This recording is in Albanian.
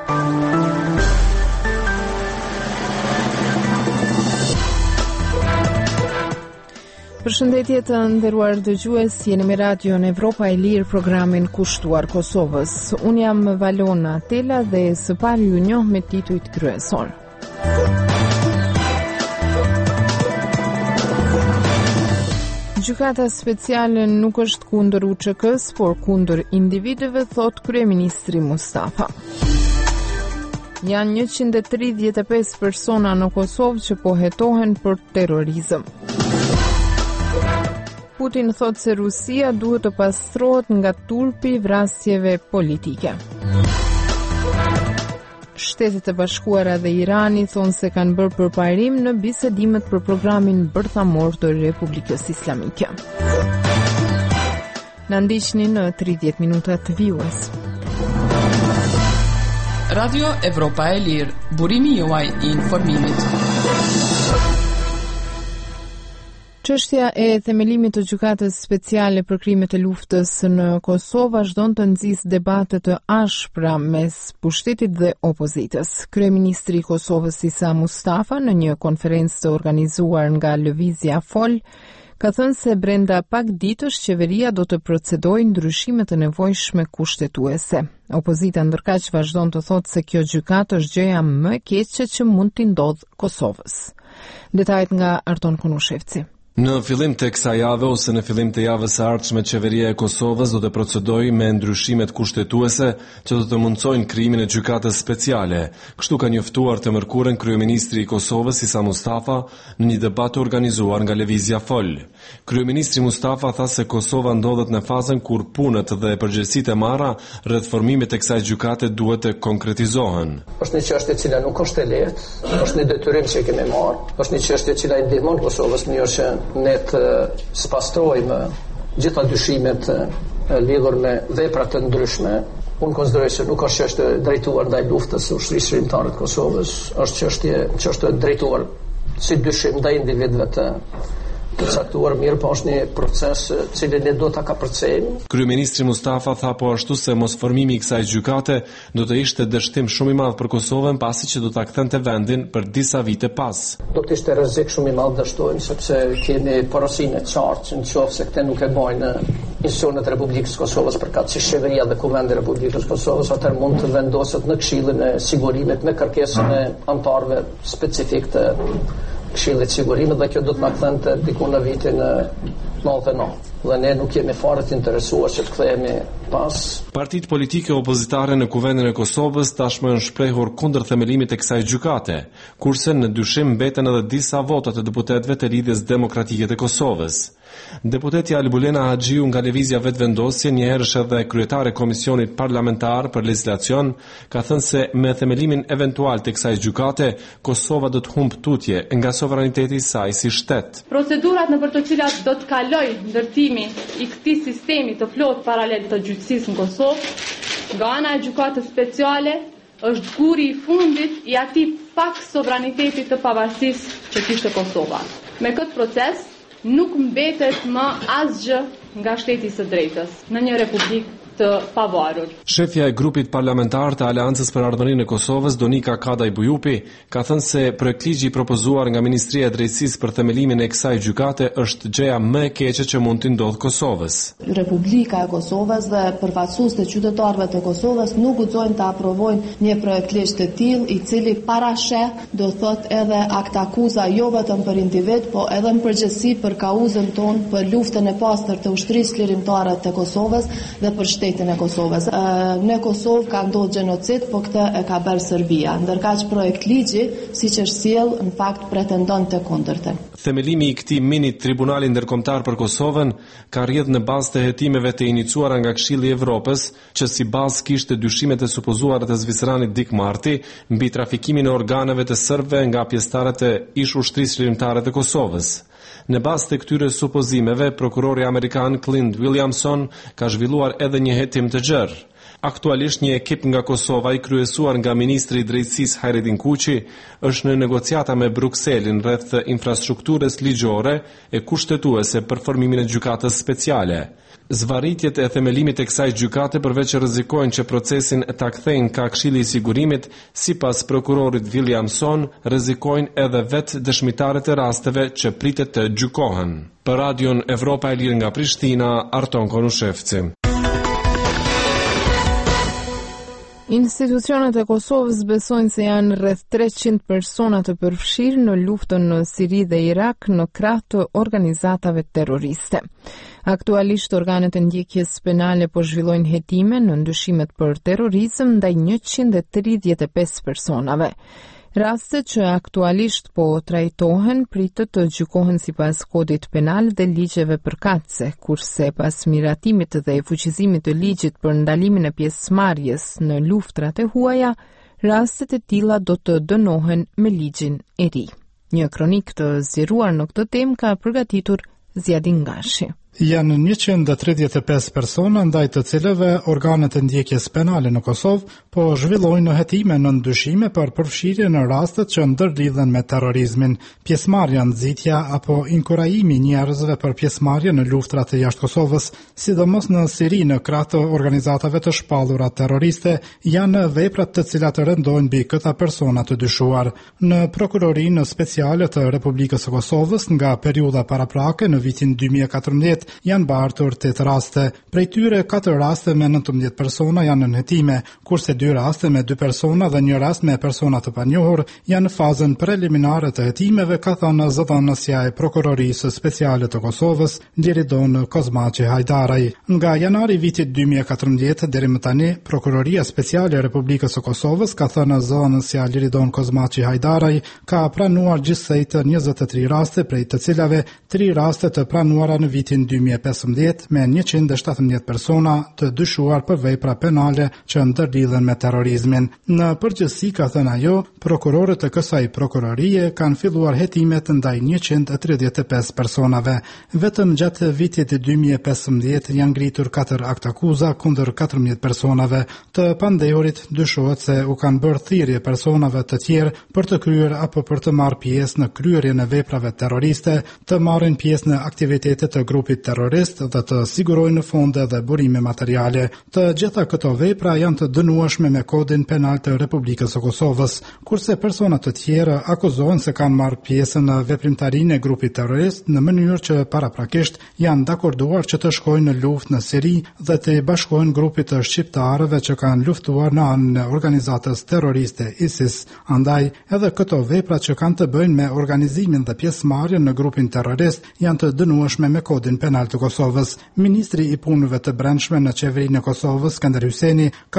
Përshëndetje të nderuar dëgjues, jeni me radion Evropa e Lirë, programin kushtuar Kosovës. Unë jam Valona Tela dhe së pari ju njoh me titujt kryesor. Gjykata speciale nuk është kundër UÇK-s, por kundër individëve, thot kryeministri Mustafa. Janë 135 persona në Kosovë që po hetohen për terrorizëm. Putin thot se Rusia duhet të pastrohet nga turpi vrasjeve politike. Shtetet e Bashkuara dhe Irani thonë se kanë bërë përparim në bisedimet për programin bërthamor të Republikës Islamike. Na ndiqni në 30 minuta të vjues. Radio Evropa e Lirë, burimi juaj I informimit. Çështja e themelimit të gjykatës speciale për krimet e luftës në Kosovë vazhdon të nxjisë debate të ashpra mes pushtetit dhe opozitës. Kryeministri I Kosovës Isa Mustafa në një konferencë të organizuar nga Lëvizja Fol ka thënë se brenda pak ditësh qeveria do të procedojë ndryshime të nevojshme kushtetuese. Opozita ndërkaq vazhdon të thotë se kjo gjykatë është gjëja më e keqe që mund t'i ndodhë Kosovës. Detajet nga Arton Kunushevci. Në fillim të kësaj jave ose në fillim të javës së ardhshme, qeveria e Kosovës do të procedojë me ndryshimet kushtetuese që do të mundsojnë krijimin e gjykatës speciale. Kështu ka njoftuar të mërkurën kryeministri I Kosovës Isa Mustafa në një debat të organizuar nga Lëvizja Fol. Kryeministri Mustafa tha se Kosova ndodhet në fazën kur punët dhe përgjegjësitë e marra rreth formimit të kësaj gjykate duhet të konkretizohen. Është një çështje e cila nuk është e lehtë, është një detyrim që kemi marrë, është një çështje e cila I ndihmon Kosovës në mënyrë që ne të spastrojmë gjitha dyshimet lidhur me vepra të ndryshme. Unë konsideroj se nuk është çështje drejtuar ndaj luftës së ushtrisë shqiptare të Kosovës, është çështje drejtuar si dyshim ndaj individëve të caktuar, mirë, po është një proces cilin ne do ta kapërcejmë. Kryeministri Mustafa tha po ashtu se mos formimi I kësaj gjykate do të ishte dështim shumë I madh për Kosovën, pasi që do ta kthente vendin për disa vite pas. Do të ishte rrezik shumë I madh dështojmë, sepse kemi porosinë e qartë që nëse këte nuk e bojnë institucionet e Republikës Kosovës përkatësisht si qeveria dhe kuvendi I Republikës Kosovës, atëherë mund të vendoset në Këshillin e Sigurimit me kërkesën e anëtarëve specifik të Këshillit Sigurimit, dhe kjo do të na kthente diku në vitin 99. Dhe ne nuk jemi fare të interesuar që të kthehemi pas. Partitë politike opozitare në kuvendin e Kosovës tashmë janë shprehur kundër themelimit të kësaj gjykate, kurse në dyshim mbeten edhe disa vota të deputetëve të Lidhjes Demokratike të Kosovës. Deputeti Albulena Haxhiu nga Lëvizja Vetëvendosje, njëherësh edhe kryetare Komisionit Parlamentar për Legjislacion, ka thënë se me themelimin eventual të kësaj gjykate, Kosova do të humbë tutje nga sovraniteti I saj si shtet. Procedurat nëpër të cilat do të kalojë ndërtimi I këtij sistemi të plotë paralel të gjyqësisë në Kosovë, nga ana e gjykatës speciale, është guri I fundit I atij pak sovraniteti të pavarësisë që kishte Kosova. Me këtë proces nuk mbetet më asgjë nga shteti I së drejtës në një republikë të pavarur. Shefja e grupit parlamentar të Aleancës për Ardhmërinë e Kosovës, Donika Kadaj Bujupi, ka thënë se projektligji I propozuar nga Ministria e Drejtësisë për themelimin e kësaj gjykate është gjëja më e keqe që mund të ndodhë Kosovës. Republika e Kosovës dhe përfaqësuesit e qytetarëve të Kosovës nuk guxojnë të aprovojnë një projektligj të tillë I cili parasheh, do thot edhe akt akuza jo vetëm për individ, po edhe në përgjithësi për kauzën tonë për luftën e pastër të ushtrisë lirimtare të Kosovës dhe për shtetin e Kosovës. Në Kosovë ka ndodhur gjenocid, po këtë e ka bërë Serbia. Ndërkaq projektligji, siç është sjell, në fakt pretendon të kundërtën. Themelimi I këtij mini tribunali ndërkombëtar për Kosovën ka rrjedhur në bazë të hetimeve të iniciuara nga Këshilli I Evropës, që si bazë kishte dyshimet e supozuara të zviceranit Dick Marty mbi trafikimin e organeve të serbëve nga pjesëtarët e ish-ushtrisë lirimtare të Kosovës. Në bazë të këtyre supozimeve, prokurori amerikan Clint Williamson ka zhvilluar edhe një hetim të gjerë. Aktualisht një ekip nga Kosova i kryesuar nga ministri i drejtësisë Hajredin Kuqi është në negociata me Brukselin rreth infrastrukturës ligjore e kushtetuese për formimin e gjykatës speciale. Zvarritjet e themelimit e kësaj gjykate përveç rrezikojnë që procesin ta kthejnë ka Këshilli i Sigurimit, sipas prokurorit Williamson, rrezikojnë edhe vetë dëshmitarët e rasteve që pritet të gjykohen. Për Radion Evropa e Lirë nga Prishtina, Arton Konushevci. Institucionet e Kosovës besojnë se janë rreth 300 persona të përfshirë në luftën në Siri dhe Irak në krah të organizatave terroriste. Aktualisht organet e ndjekjes penale po zhvillojnë hetime në ndyshimet për terrorizëm ndaj 135 personave. Rastet që aktualisht po trajtohen pritet të gjykohen sipas kodit penal dhe ligjeve përkatëse, kurse pas miratimit dhe fuqizimit të ligjit për ndalimin e pjesëmarrjes në luftrat e huaja, rastet e tilla do të dënohen me ligjin e ri. Një kronik të zgjeruar në këtë temë ka përgatitur Zjadin Gashi. Janë 135 persona ndaj të cilëve organet e ndjekjes penale në Kosovë po zhvillojnë hetime në ndyshime për përfshirje në rastet që ndërlidhen me terrorizmin, pjesëmarrja, nxitja apo inkurajimi i njerëzve për pjesëmarrje në luftrat e jashtë Kosovës, sidomos në Siri në krah të organizatave të shpallura terroriste, janë veprat të cilat rëndojnë mbi këta persona të dyshuar. Në prokurorinë speciale të Republikës së Kosovës nga periudha paraprake në vitin 2014 janë bartur 8 raste. Prej tyre 4 raste me 19 persona janë në hetime, kurse 2 raste me 2 persona dhe 1 rast me persona të panjohur janë në fazën preliminare të hetimeve, ka thënë zëdhënësja e Prokurorisë Speciale të Kosovës, Liridon Kozmaçi Hajdaraj. Nga janari vitit 2014 deri më tani, Prokuroria Speciale e Republikës së Kosovës, ka thënë zëdhënësja Liridon Kozmaçi Hajdaraj, ka pranuar gjithsejt 23 raste, prej të cilave 3 raste të pranuara në vitin 2015 me 117 persona të dyshuar për vepra penale që ndërlidhen me terrorizmin. Në përgjithësi, ka thënë ajo, prokurorët e kësaj prokurorie kanë filluar hetimet ndaj 135 personave. Vetëm gjatë vitit 2015 janë ngritur 4 akt akuza kundër 14 personave. Të pandehurit dyshohet se u kanë bërë thirrje personave të tjerë për të kryer apo për të marrë pjesë në kryerjen e veprave terroriste, të marrin pjesë në aktivitete të grupit terrorist dhe të sigurojnë fonde dhe burime materiale. Të gjitha këto vepra janë të dënueshme me kodin penal të Republikës së Kosovës, kurse persona të tjerë akuzohen se kanë marrë pjesë në veprimtarinë e grupit terrorist në mënyrë që paraprakisht janë dakorduar që të shkojnë në luftë në Siri dhe të bashkohen grupit të shqiptarëve që kanë luftuar në anën e organizatës terroriste ISIS. Andaj, edhe këto vepra që kanë të bëjnë me organizimin dhe pjesëmarrjen në grupin terrorist janë të dënueshme me kodin penal të Kosovës. Ministri i punëve të brendshme në qeverinë e Kosovës, Skënder Hyseni, ka